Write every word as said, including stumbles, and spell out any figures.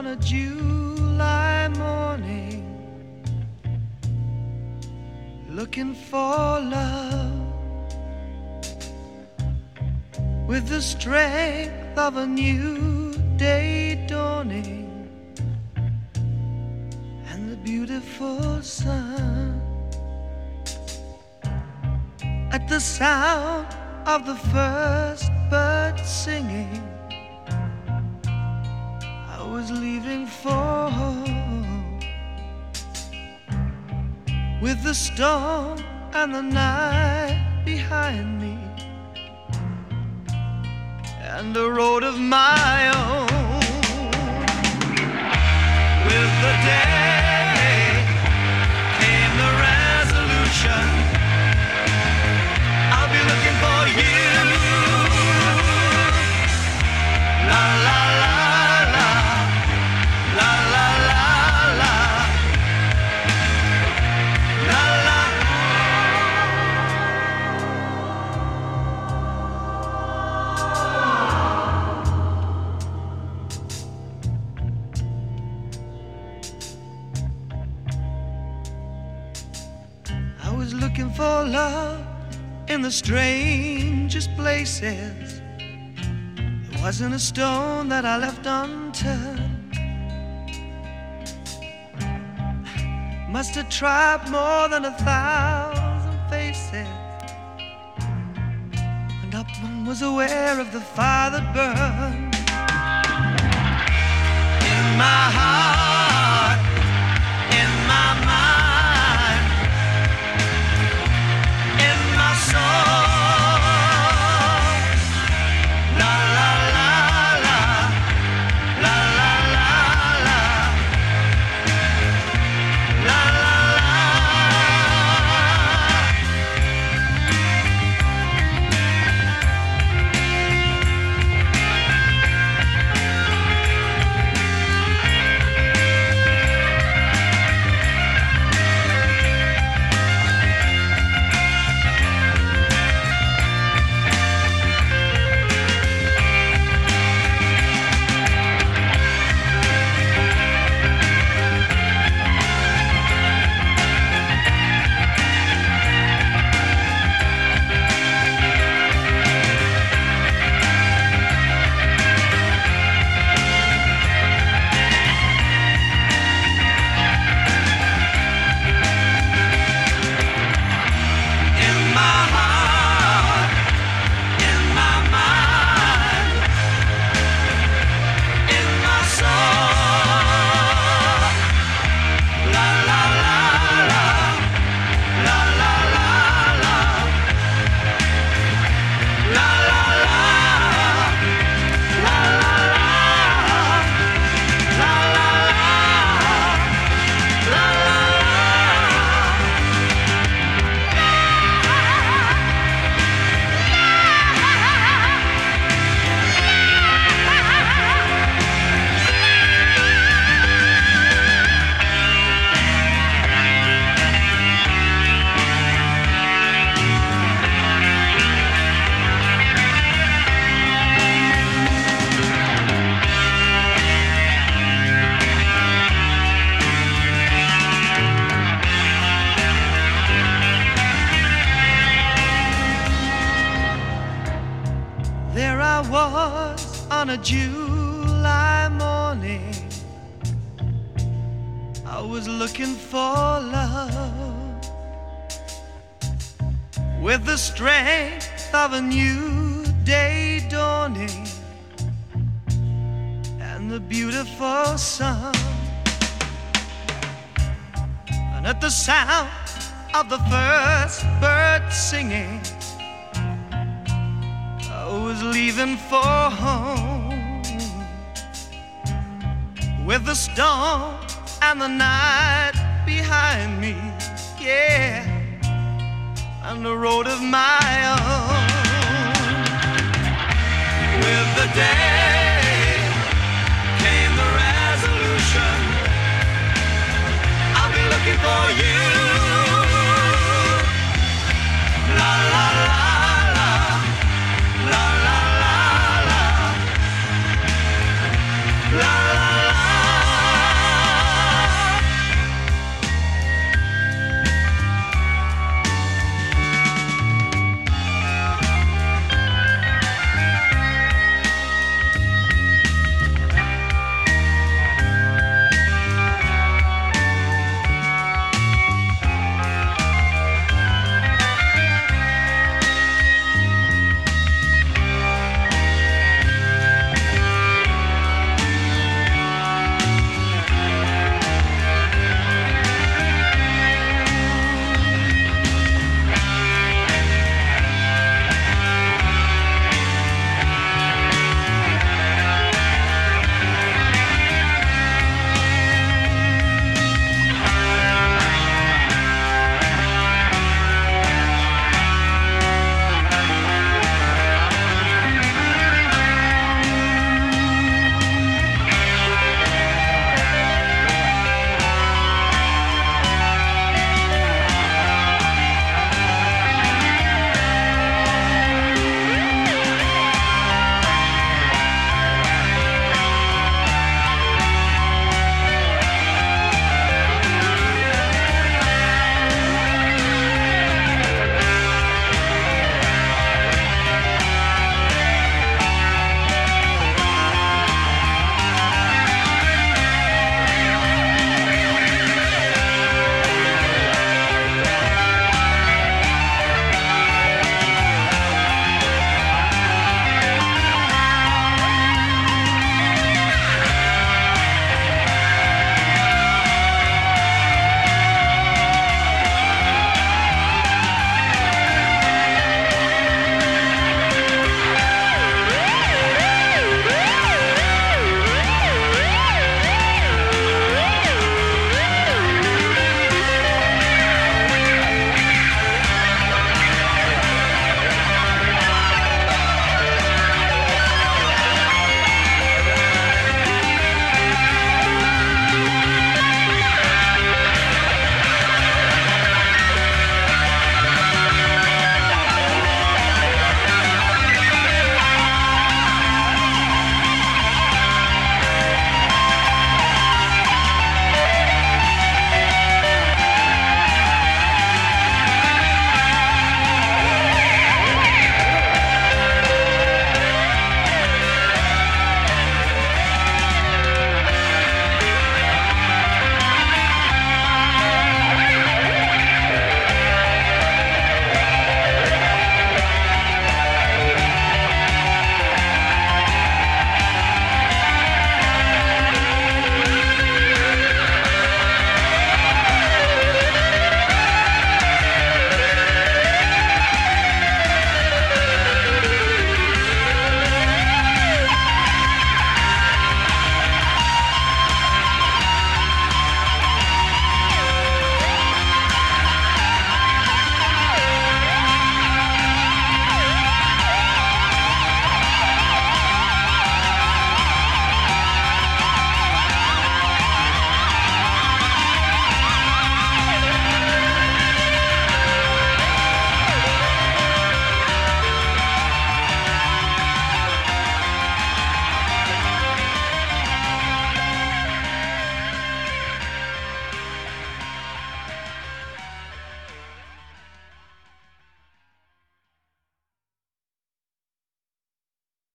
a July morning, looking for love with the strength of a new day dawning and the beautiful sun. At the sound of the first bird singing, I was leaving for home, with the storm and the night behind me and a road of my own. With the day came the resolution, I'll be looking for you. La la la la, la la la la, la la. I was looking for love in the strangest places. There wasn't a stone that I left unturned. Must have tried more than a thousand faces, and not one was aware of the fire that burned in my heart, in my mind, in my soul. La la la la, la la la la, la la la. There I was on a July morning, I was looking for love with the strength of a new day dawning and the beautiful sun. And at the sound of the first bird singing, I was leaving for home, with the storm and the night behind me, yeah, and the road of my own. With the day came the resolution, I'll be looking for you.